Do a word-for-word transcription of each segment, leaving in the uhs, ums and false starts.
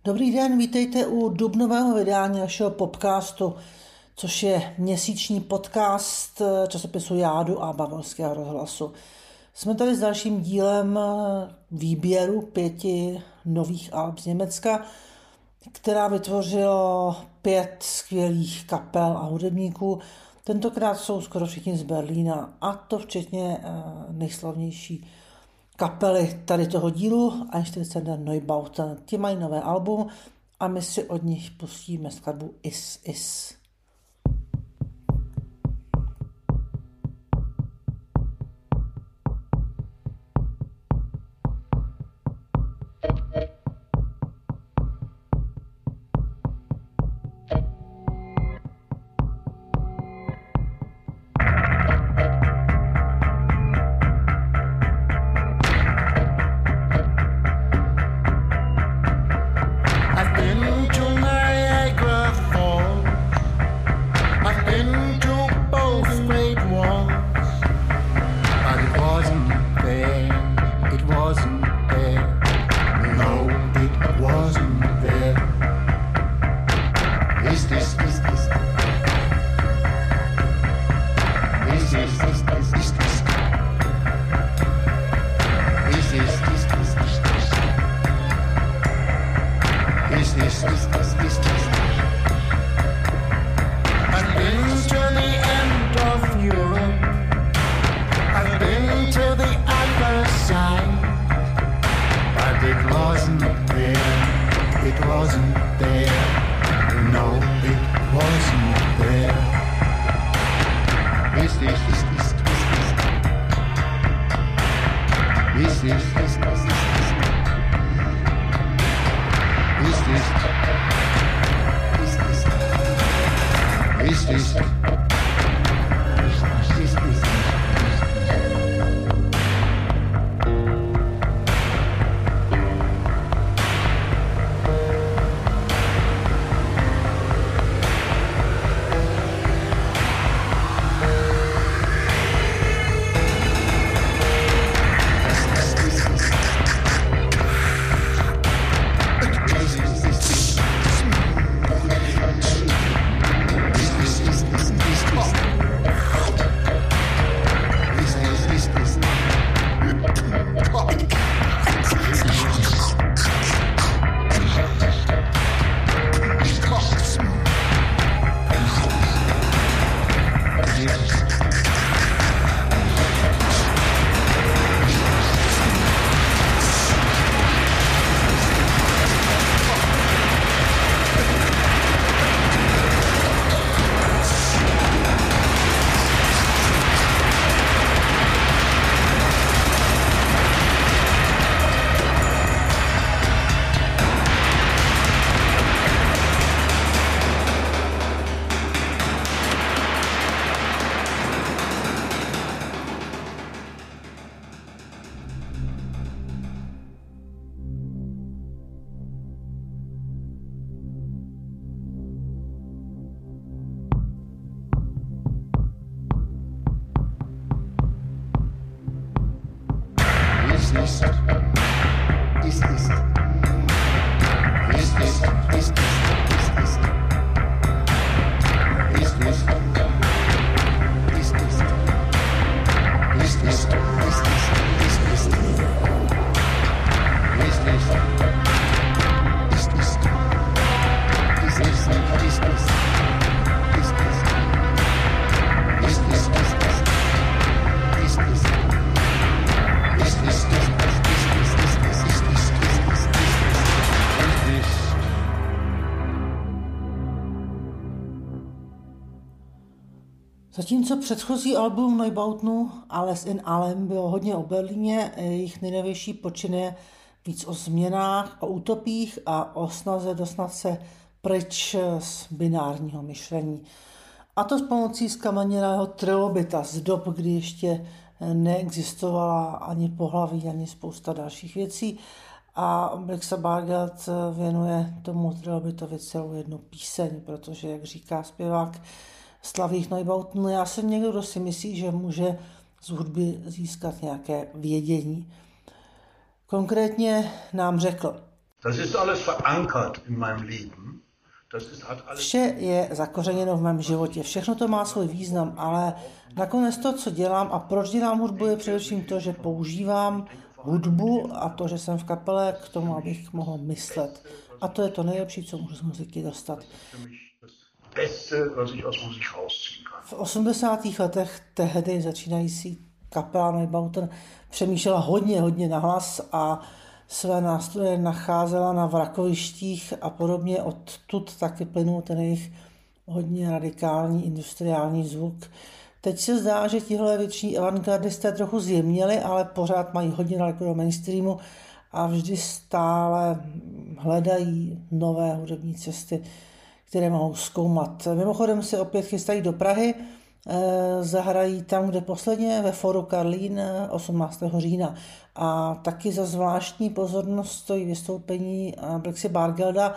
Dobrý den, vítejte u dubnového vydání našeho podcastu, což je měsíční podcast časopisu Jádu a Bavorského rozhlasu. Jsme tady s dalším dílem výběru pěti nových alb z Německa, která vytvořilo pět skvělých kapel a hudebníků. Tentokrát jsou skoro všichni z Berlína, a to včetně nejslavnější kapely tady toho dílu, Einstürzender Neubauten. Ti mají nové album a my si od nich pustíme skladbu Is Is. Zatímco předchozí album Neubautenu Alles in allem bylo hodně o Berlíně, jejich nejnovější počin je víc o změnách, o utopích a o snaze dostat se pryč z binárního myšlení. A to s pomocí zkamenělého trilobita z dob, kdy ještě neexistovala ani pohlaví, ani spousta dalších věcí. A Blixa Bargeld věnuje tomu trilobitovi celou jednu píseň, protože, jak říká zpěvák slavných Neubautenů, já jsem někdo, kdo si myslí, že může z hudby získat nějaké vědění. Konkrétně nám řekl: Das ist alles verankert in meinem Leben. Vše je zakořeněno v mém životě, všechno to má svůj význam, ale nakonec to, co dělám a proč dělám hudbu, je především to, že používám hudbu a to, že jsem v kapele k tomu, abych mohl myslet. A to je to nejlepší, co můžu z muziky dostat. V osmdesátých letech tehdy začínající kapela Neubauten přemýšlela hodně, hodně nahlas a své nástroje nacházela na vrakovištích a podobně. Odtud taky plynul ten jejich hodně radikální industriální zvuk. Teď se zdá, že tihle větší avantgardisté trochu zjemněli, ale pořád mají hodně daleko do mainstreamu a vždy stále hledají nové hudební cesty, které mohou zkoumat. Mimochodem se opět chystají do Prahy, zahrají tam, kde posledně, ve Foru Karlín osmnáctého října. A taky za zvláštní pozornost stojí vystoupení Blixy Bargelda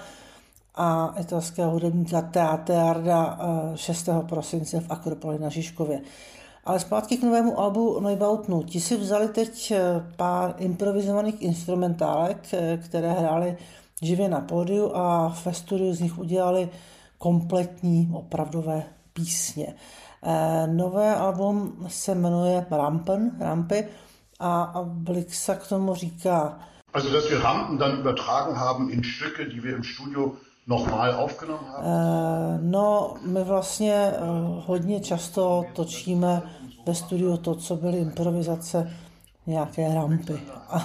a italského hudebníka Tea Tearda šestého prosince v Akropoli na Žižkově. Ale zpátky k novému albu Neubautenu. Ti si vzali teď pár improvizovaných instrumentálek, které hráli živě na pódiu a ve studiu z nich udělali kompletní opravdové písně. Nové album se jmenuje Rampen, Rampy a Blixa k tomu říká: Also, dass wir Rampen dann übertragen haben in Stücke, die wir im Studio nochmal aufgenommen haben? No, my vlastně hodně často točíme ve studiu to, co byly improvizace, nějaké rampy.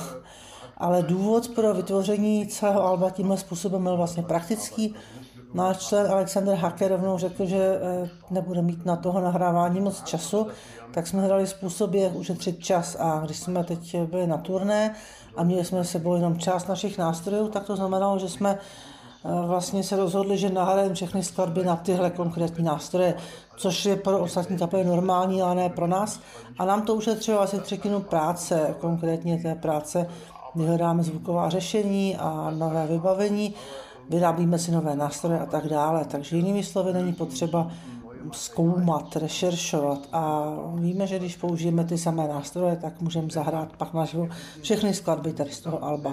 Ale důvod pro vytvoření celého alba tímhle způsobem byl vlastně praktický. Náš člen Alexander Hacker rovnou řekl, že nebude mít na toho nahrávání moc času, tak jsme hledali způsob, jak ušetřit čas. A když jsme teď byli na turné a měli jsme s sebou jenom část našich nástrojů, tak to znamenalo, že jsme vlastně se rozhodli, že nahrajeme všechny skladby na tyhle konkrétní nástroje, což je pro ostatní kapely normální, ale ne pro nás. A nám to ušetřilo asi třetinu práce, konkrétně té práce, kdy hledáme zvuková řešení a nové vybavení, vyrábíme si nové nástroje a tak dále. Takže jinými slovy není potřeba zkoumat, rešeršovat a víme, že když použijeme ty samé nástroje, tak můžeme zahrát pak naživo všechny skladby tady z toho alba.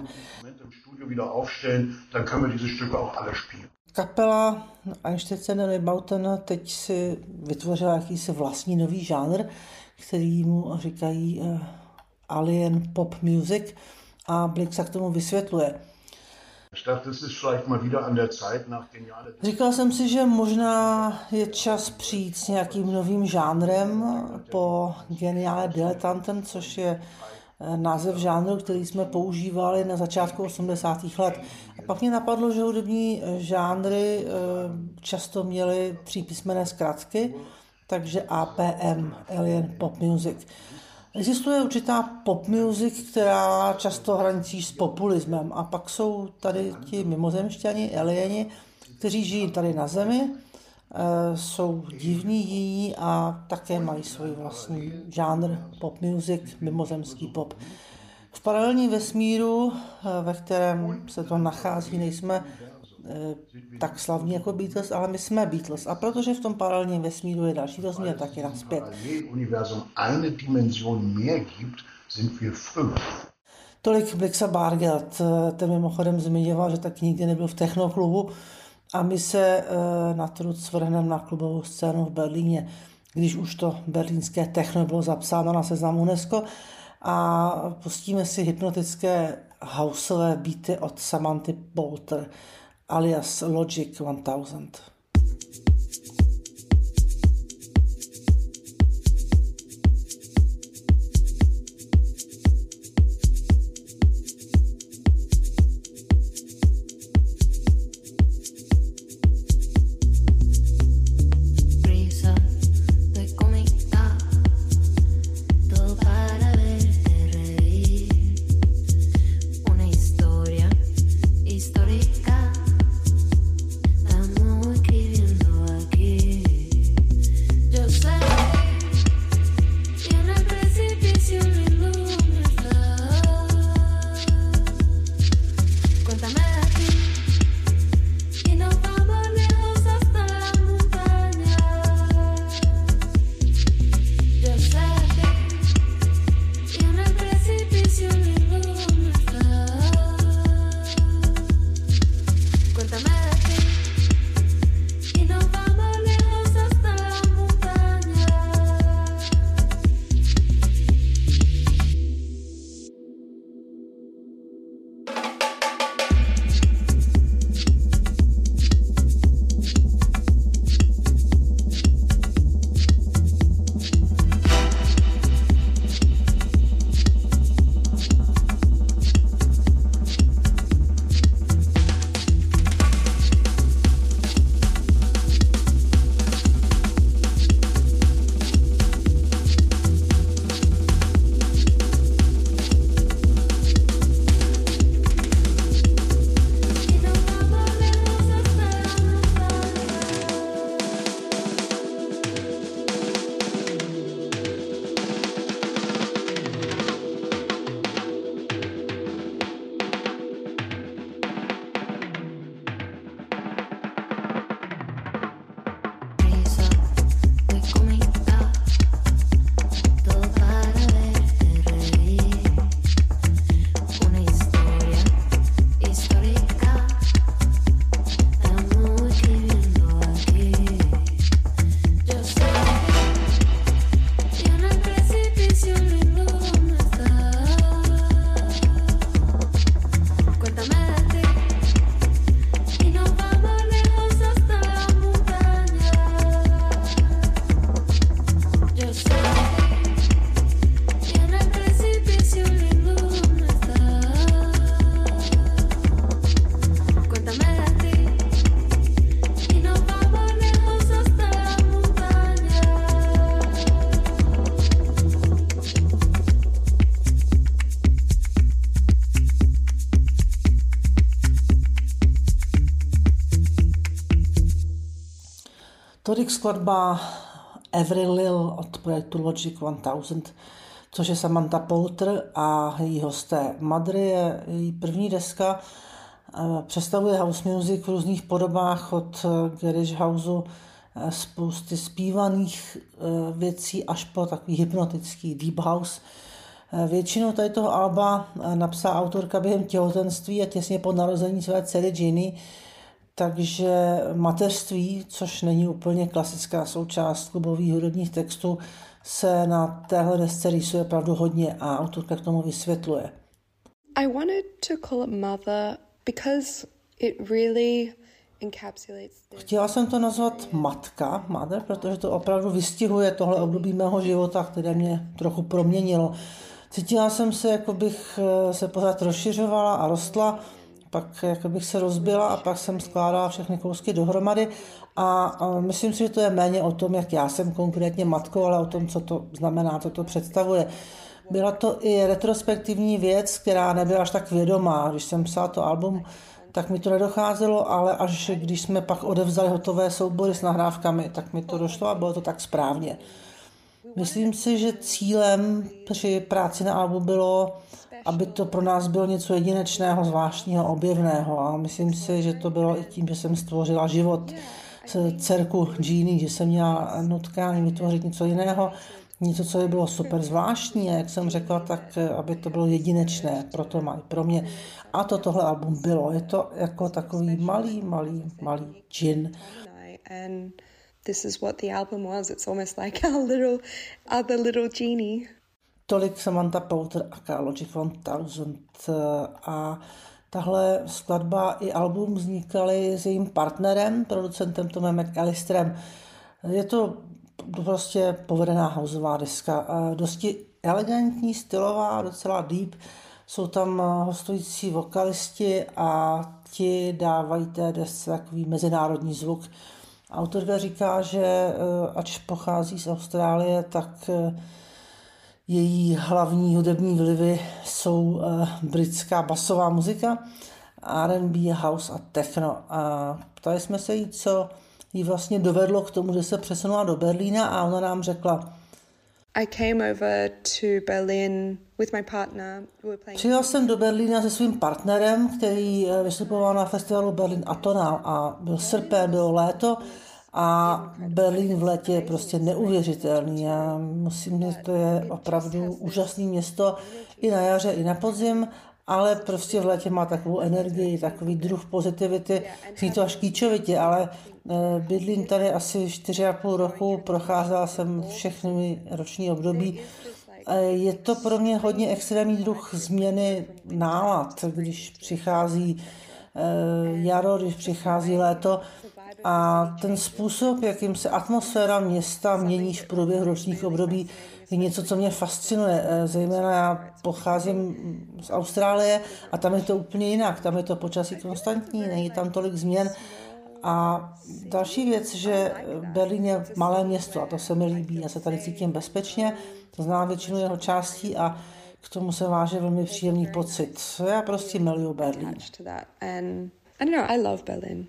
Kapela Einstürzende Neubauten teď si vytvořila jakýsi vlastní nový žánr, který mu říkají uh, Alien Pop Music a Blixa k tomu vysvětluje. Říkal jsem si, že možná je čas přijít s nějakým novým žánrem po Geniale Dilettanten, což je název žánru, který jsme používali na začátku osmdesátých let. A pak mě napadlo, že hudební žánry často měly třípísmenné zkratky, takže A P M, Alien Pop Music. Existuje určitá pop music, která často hraničí s populismem a pak jsou tady ti mimozemšťani, alieni, kteří žijí tady na Zemi, jsou divní jiní a také mají svůj vlastní žánr pop music, mimozemský pop. V paralelním vesmíru, ve kterém se to nachází, nejsme tak slavní jako Beatles, ale my jsme Beatles. A protože v tom paralelním vesmíru je další vesmír, tak je nazpět. Tolik Blixa Bargeld. Ten mimochodem zmiňoval, že taky nikdy nebyl v technoklubu a my se na trud svrhneme na klubovou scénu v Berlíně, když už to berlínské techno bylo zapsáno na seznam UNESCO a pustíme si hypnotické houseové beaty od Samanthy Bolter alias Logic tisíc. Tolik skladba Every Lil od projektu Logic tisíc, což je Samantha Poulter a její hosté. Madry je její první deska, představuje house music v různých podobách od garage houseu, spousty zpívaných věcí až po takový hypnotický deep house. Většinou tady toho alba napsala autorka během těhotenství a těsně po narození své dcery Ginny, takže mateřství, což není úplně klasická součást klubových hudebních textů, se na téhle desce rýsuje opravdu hodně a autorka k tomu vysvětluje. I wanted to call it Mother because it really encapsulates this. Chtěla jsem to nazvat Matka, Mother, protože to opravdu vystihuje tohle období mého života, které mě trochu proměnilo. Cítila jsem se, jako bych se pořád rozšiřovala a rostla, pak jako bych se rozbila a pak jsem skládala všechny kousky dohromady a, a myslím si, že to je méně o tom, jak já jsem konkrétně matkou, ale o tom, co to znamená, co to představuje. Byla to i retrospektivní věc, která nebyla až tak vědomá. Když jsem psala to album, tak mi to nedocházelo, ale až když jsme pak odevzali hotové soubory s nahrávkami, tak mi to došlo a bylo to tak správně. Myslím si, že cílem při práci na albu bylo, aby to pro nás bylo něco jedinečného, zvláštního, objevného. A myslím si, že to bylo i tím, že jsem stvořila život dcerku Ginny, že jsem měla nutkání vytvořit něco jiného, něco, co by bylo super zvláštní. A jak jsem řekla, tak aby to bylo jedinečné pro to i pro mě. A to tohle album bylo. Je to jako takový malý, malý, malý džin. This is what the album was. It's almost like our little, other little genie. Tolik Samantha Poulter a Logic tisíc. A tahle skladba i album vznikaly s jejím partnerem, producentem Tomem McAllisterem. Je to prostě povedená houseová deska. Dosti elegantní, stylová, docela deep. Jsou tam hostující vokalisti a ti dávají té desce takový mezinárodní zvuk. Autorka říká, že ač pochází z Austrálie, tak její hlavní hudební vlivy jsou britská basová muzika, R and B, house a techno. A ptali jsme se jí, co jí vlastně dovedlo k tomu, že se přesunula do Berlína a ona nám řekla: I came over to Berlin with my partner. Přijel jsem do Berlína se svým partnerem, který vystupoval na festivalu Berlin Atonal a byl srpen, bylo léto a Berlín v létě je prostě neuvěřitelný. Já musím říct, to je opravdu úžasné město i na jaře, i na podzim ale prostě v létě má takovou energii, takový druh pozitivity, zní to až kýčovitě, ale bydlím tady asi čtyři a půl roku, procházela jsem všechny roční období. Je to pro mě hodně extrémní druh změny nálad, když přichází jaro, když přichází léto a ten způsob, jakým se atmosféra města mění v průběhu ročních období, je něco, co mě fascinuje. Zejména já pocházím z Austrálie a tam je to úplně jinak, tam je to počasí konstantní, není tam tolik změn. A další věc, že Berlín je malé město a to se mi líbí, já se tady cítím bezpečně, to znám většinu jeho částí a k tomu se váže velmi příjemný pocit. Já prostě miluju Berlín. I don't know, I love Berlin.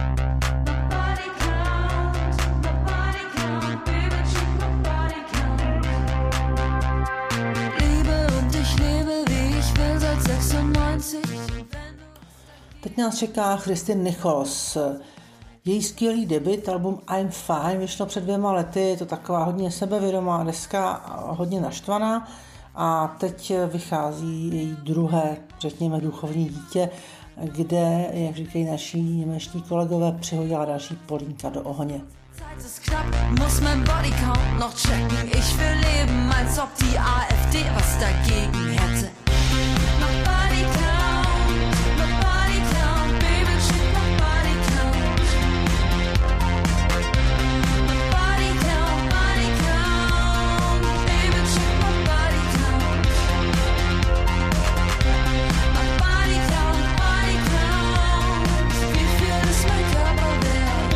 Teď nás čeká Christine Nichols. Její skvělý debut, album I'm Fine, vyšlo před dvěma lety, je to taková hodně sebevědomá deska, hodně naštvaná a teď vychází její druhé, řekněme, duchovní dítě, kde, jak říkají naši němečtí kolegové, přihodila další polínka do ohně. Muss mein Bodycount noch checken. Ich will leben, als ob die AfD was dagegen hätte. Noch Bodycount, noch Bodycount, Baby, check noch Bodycount. Noch Bodycount, Bodycount, Baby, check noch Bodycount. Noch Bodycount, Bodycount, wie viel ist mein Körper wert?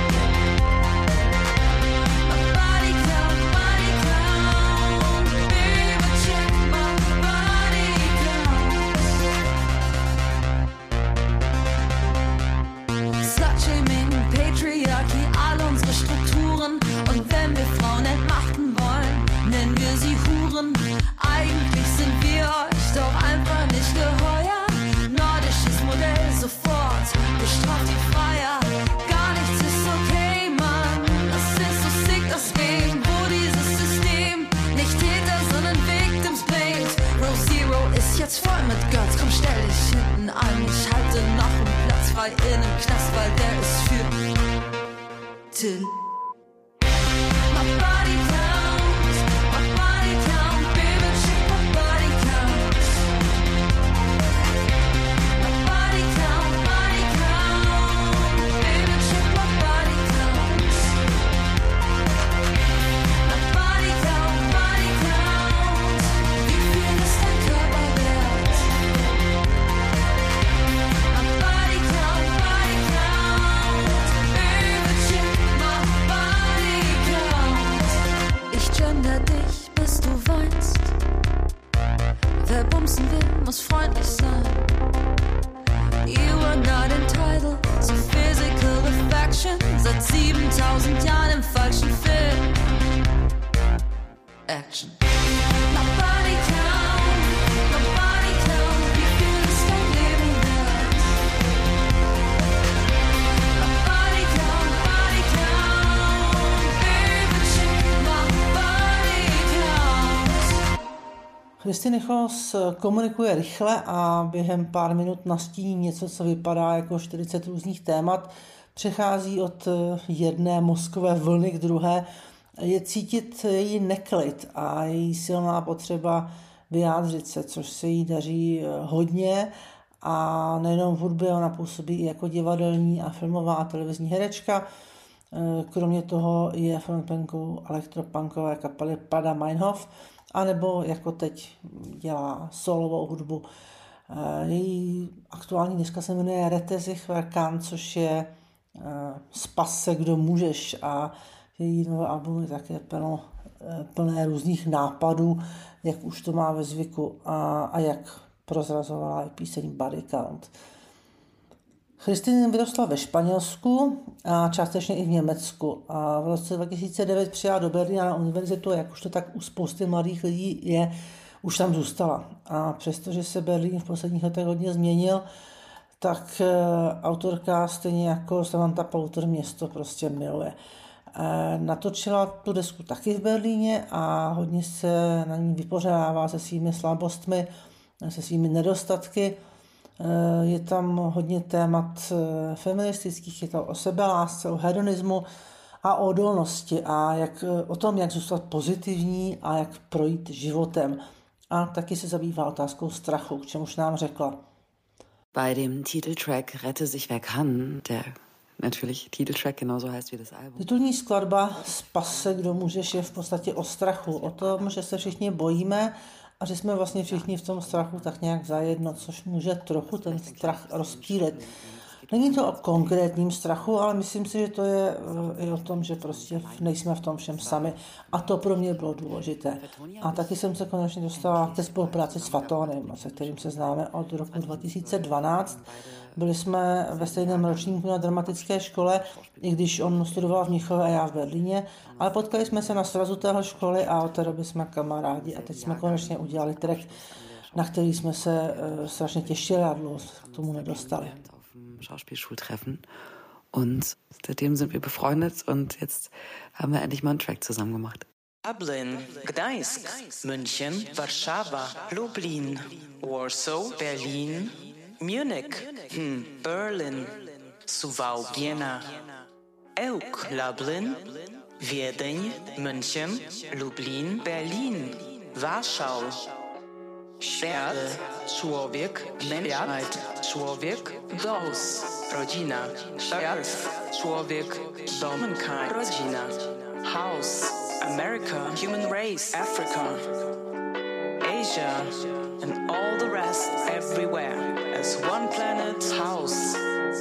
Patriarchie, all unsere Strukturen. Und wenn wir Frauen entmachten wollen, nennen wir sie Huren. Eigentlich sind wir euch doch einfach nicht geheuer. Nordisches Modell sofort, bestraft die Freier. Gar nichts ist okay, Mann. Das ist so sick, das Game, wo dieses System nicht Täter, sondern Victims blamed. Row Zero ist jetzt voll mit Guts. Komm, stell dich hinten an. Ich halte noch einen Platz frei in einem Knast, weil der ist für Till. My body counts, my body count, baby, check my body count. My body count, body count, baby, check my body count. My body count, body count, wie viel ist dein Körper wert? My body count, body count, baby, check. Ich gender dich, bis du weinst. Wer bumsen will, muss freundlich sein. You are not entitled to physical affection. Seit siebentausend Jahren im falschen Film. Action. My body count, my body count, wie viel ist dein Leben wert? My body count, body count, baby, check my body count. Christine Nichols komunikuje rychle a během pár minut nastíní něco, co vypadá jako čtyřicet různých témat. Přechází od jedné mozkové vlny k druhé. Je cítit její neklid a její silná potřeba vyjádřit se, což se jí daří hodně a nejenom v hudbě, ona působí i jako divadelní a filmová a televizní herečka. Kromě toho je frontmankou elektropunkové kapely Pada Meinhof, anebo jako teď dělá solovou hudbu. Její aktuální deska se jmenuje Rette sich wer kann, což je Spas se, kdo můžeš, a její nové album je také plno, plné různých nápadů, jak už to má ve zvyku a, a jak prozrazovala i píseň Body Count. Christine vyrostla ve Španělsku a částečně i v Německu. A v roce dva tisíce devět přijela do Berlína na univerzitu, jak už to tak u spousty mladých lidí je, už tam zůstala. A přestože se Berlín v posledních letech hodně změnil, tak autorka stejně jako Samantha Pauter město prostě miluje. Natočila tu desku taky v Berlíně a hodně se na ní vypořádává se svými slabostmi se svými nedostatky. Je tam hodně témat feministických, je to o sebelásce, o hedonismu a o odolnosti a jak, o tom, jak zůstat pozitivní a jak projít životem. A taky se zabývá otázkou strachu, k čemuž nám řekla. Bei dem Titeltrack Rette sich wer kann, der natürlich Titeltrack genauso heißt wie das Album. Titulní skladba Spas se, kdo můžeš je v podstatě o strachu, o tom, že se všichni bojíme a že jsme vlastně všichni v tom strachu tak nějak zajedno, což může trochu ten strach rozptýlit. Není to o konkrétním strachu, ale myslím si, že to je i o tom, že prostě nejsme v tom všem sami. A to pro mě bylo důležité. A taky jsem se konečně dostala ke spolupráci s Fatónem, se kterým se známe od roku dva tisíce dvanáct. Byli jsme ve stejném ročníku na dramatické škole, i když on studoval v Mnichově a já v Berlíně, ale potkali jsme se na srazu téhle školy a od té doby jsme kamarádi a teď jsme konečně udělali track, na který jsme se uh, strašně těšili a dlouho k tomu nedostali. Schauspielschultreffen und seitdem sind wir befreundet und jetzt haben wir endlich mal einen Track zusammen gemacht. Dublin, Gdańsk, München, Warszawa, Lublin, Warsaw, Berlin, Munich, hm, Berlin, Suwałk, Jena, Euk, Lublin, Wiedeń, München, Lublin, Berlin, Warschau. Świat, człowiek, Menschheit, człowiek, Dos, rodzina, Świat, człowiek, Domenkind, rodzina, House, America, human race, Africa, Asia, and all the rest everywhere as one planet, house.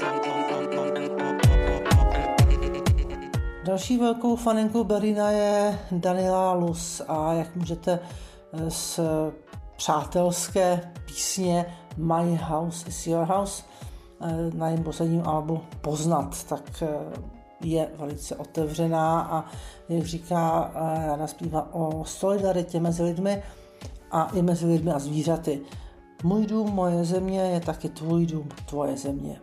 Další velkou faninkou Berlína je Daniela Luz a jak můžete z přátelské písně My House is Your House na jejím posledním albu poznat, tak je velice otevřená a jak říká, ráda zpívá o solidaritě mezi lidmi a i mezi lidmi a zvířaty. Můj dům, moje země je taky tvůj dům, tvoje země.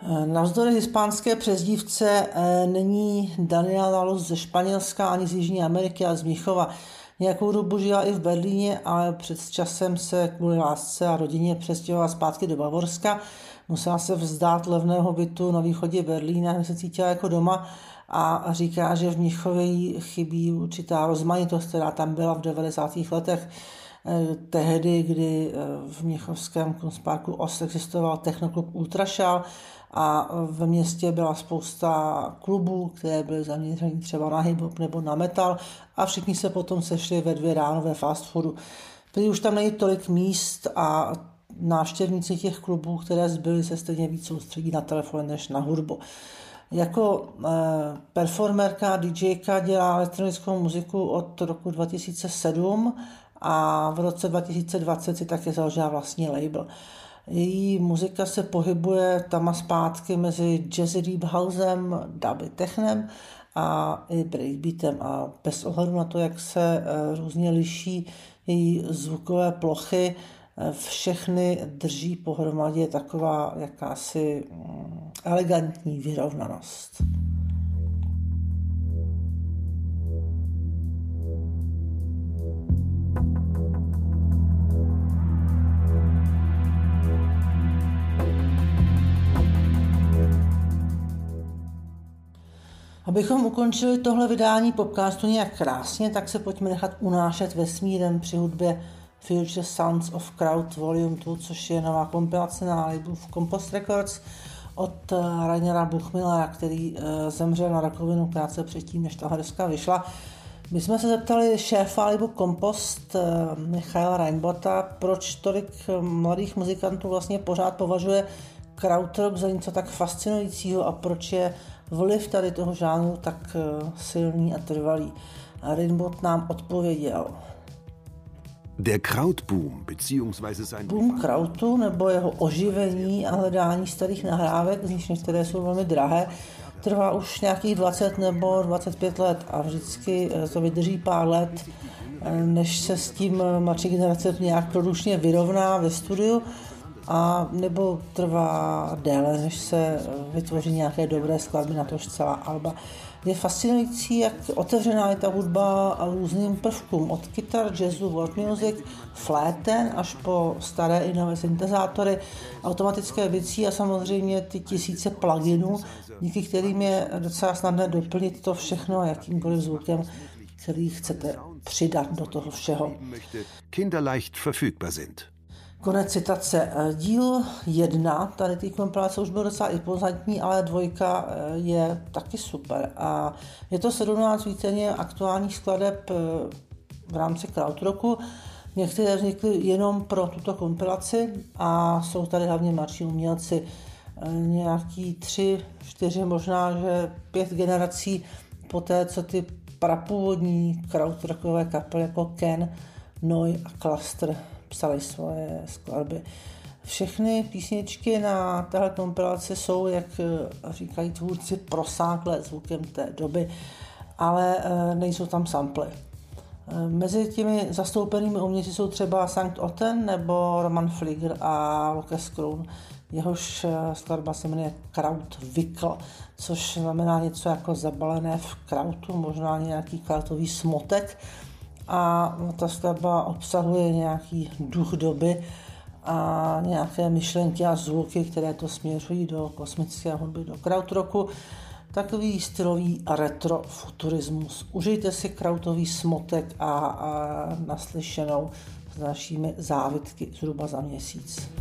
Navzdory hispánské přezdívce není Daniela Lalos ze Španělska ani z Jižní Ameriky, ale z Mnichova. Nějakou dobu žila i v Berlíně, ale před časem se kvůli lásce a rodině přestěhovala zpátky do Bavorska. Musela se vzdát levného bytu na východě Berlína, kde se cítila jako doma a říká, že v Mnichově jí chybí určitá rozmanitost, která tam byla v devadesátých letech. Tehdy, kdy v mnichovském Kunstparku Ost existoval technoklub Ultrašal a ve městě byla spousta klubů, které byly zaměřené třeba na hip-hop nebo na metal a všichni se potom sešli ve dvě ráno ve fast foodu. Teď už tam není tolik míst a návštěvníci těch klubů, které zbyly, se stejně víc soustředí na telefon než na hudbu. Jako eh, performerka, DJka dělá elektronickou muziku od roku dva tisíce sedm a v roce dva tisíce dvacet si také založila vlastní label. Její muzika se pohybuje tam a zpátky mezi jazzy deep housem, dubby technem a i breakbeatem a bez ohledu na to, jak se různě liší její zvukové plochy, všechny drží pohromadě taková jakási elegantní vyrovnanost. Abychom ukončili tohle vydání podcastu nějak krásně, tak se pojďme nechat unášet vesmírem při hudbě Future Sounds of Crowd Volume dva, což je nová kompilace na labelu Compost Records od Rainera Buchmillera, který zemřel na rakovinu krátce předtím, než tahle deska vyšla. My jsme se zeptali šéfa labelu Compost Michaela Reinbota, proč tolik mladých muzikantů vlastně pořád považuje krautrock za něco tak fascinujícího a proč je vliv tady toho žánru tak silný a trvalý. A Reinbot nám odpověděl. Der Krautboom beziehungsweise sein Boom krautu nebo jeho oživení a hledání starých nahrávek, z nich některé jsou velmi drahé, trvá už nějakých dvacet nebo dvacet pět let a vždycky to vydrží pár let, než se s tím mladší generace nějak produčně vyrovná ve studiu, a nebo trvá déle, než se vytvoří nějaké dobré skladby, na tož celá alba. Je fascinující, jak otevřená je ta hudba různým prvkům, od kytar, jazzu, world music, fléten až po staré i nové syntezátory, automatické bicí a samozřejmě ty tisíce pluginů, díky kterým je docela snadné doplnit to všechno jakýmkoliv zvukem, který chcete přidat do toho všeho. Kinderleicht verfügbar sind. Konec citace. Díl jedna, tady té kompilace už byl docela impozantní, ale dvojka je taky super. A je to sedmnáct víceméně aktuálních skladeb v rámci krautrocku. Některé vznikly jenom pro tuto kompilaci a jsou tady hlavně mladší umělci. Nějaký tři, čtyři, možná že pět generací poté, co ty prapůvodní krautrockové kapely jako Ken, Noi a Cluster psali svoje skladby. Všechny písničky na téhle kompilaci jsou, jak říkají tvůrci, prosáklé zvukem té doby, ale nejsou tam samply. Mezi těmi zastoupenými umělci jsou třeba Sankt Otten nebo Roman Flieger a Lukas Kroon. Jehož skladba se jmenuje Krautwickel, což znamená něco jako zabalené v krautu, možná nějaký krautový smotek. A ta skladba obsahuje nějaký duch doby a nějaké myšlenky a zvuky, které to směřují do kosmické hudby, do krautrocku. Takový stylový retrofuturismus. Užijte si krautový smotek a, a naslyšenou s našimi závitky zhruba za měsíc.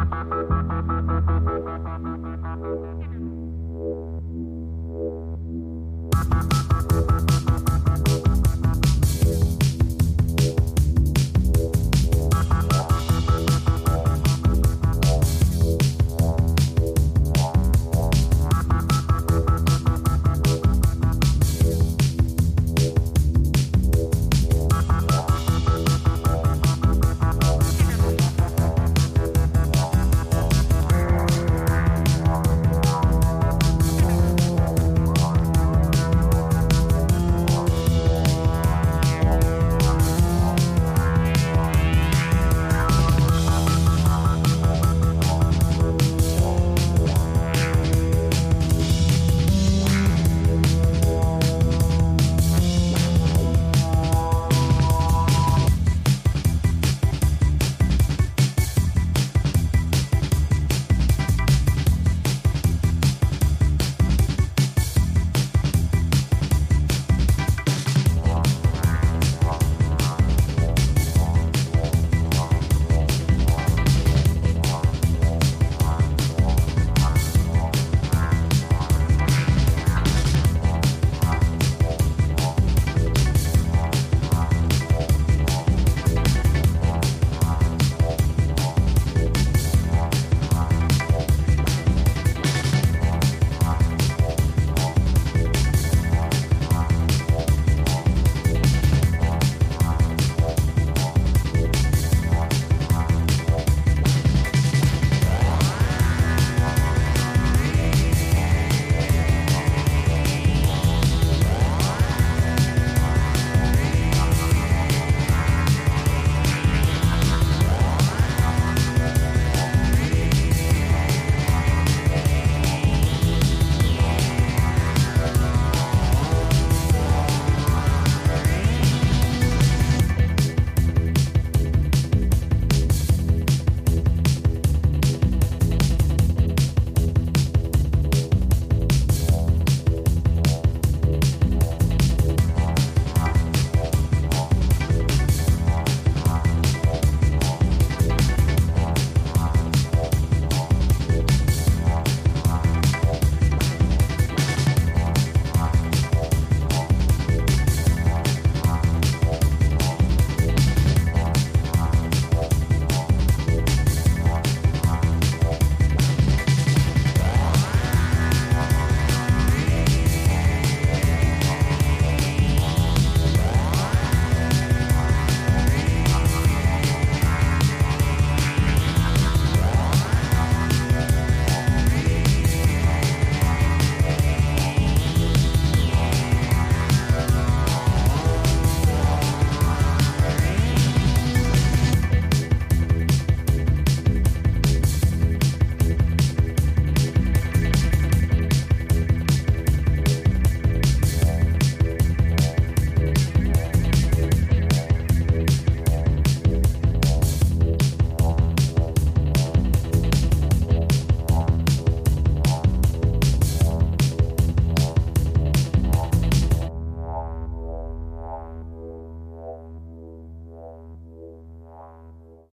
Thank you.